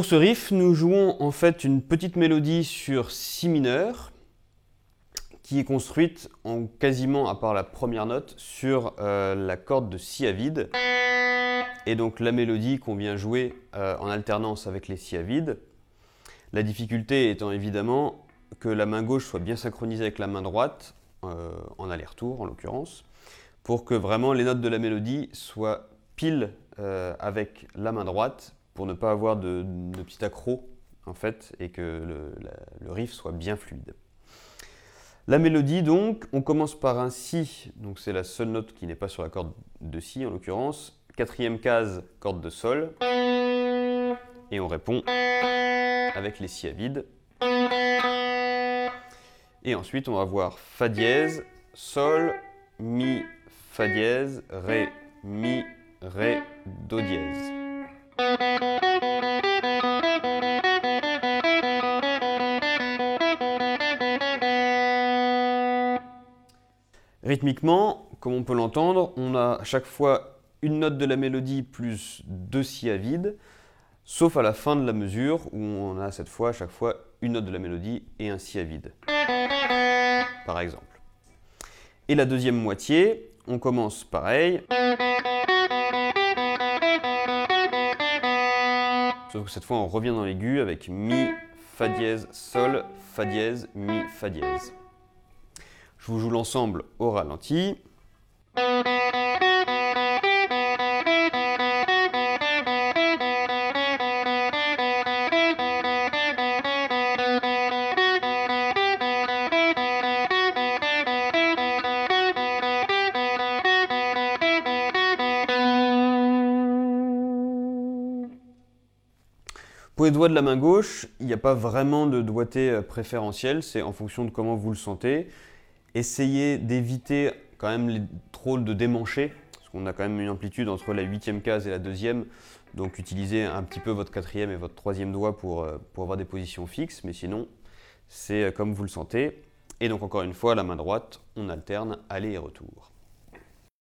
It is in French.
Pour ce riff, nous jouons en fait une petite mélodie sur si mineur qui est construite en quasiment, à part la première note, sur la corde de si à vide. Et donc la mélodie qu'on vient jouer en alternance avec les si à vide. La difficulté étant évidemment que la main gauche soit bien synchronisée avec la main droite, en aller-retour en l'occurrence, pour que vraiment les notes de la mélodie soient pile avec la main droite, pour ne pas avoir de petit accroc en fait, et que le riff soit bien fluide. La mélodie donc, on commence par un si, donc c'est la seule note qui n'est pas sur la corde de si en l'occurrence, quatrième case, corde de sol, et on répond avec les si à vide. Et ensuite on va voir fa dièse, sol, mi, fa dièse, ré, mi, ré, do dièse. Rythmiquement, comme on peut l'entendre, on a à chaque fois une note de la mélodie plus deux si à vide, sauf à la fin de la mesure où on a cette fois à chaque fois une note de la mélodie et un si à vide, par exemple. Et la deuxième moitié, on commence pareil, sauf que cette fois on revient dans l'aigu avec mi, fa dièse, sol, fa dièse, mi, fa dièse. Je vous joue l'ensemble au ralenti. Pour les doigts de la main gauche, il n'y a pas vraiment de doigté préférentiel, c'est en fonction de comment vous le sentez. Essayez d'éviter quand même les trop de démancher, parce qu'on a quand même une amplitude entre la 8e case et la 2e, donc utilisez un petit peu votre 4e et votre 3e doigt pour avoir des positions fixes, mais sinon c'est comme vous le sentez. Et donc encore une fois, la main droite, on alterne aller et retour.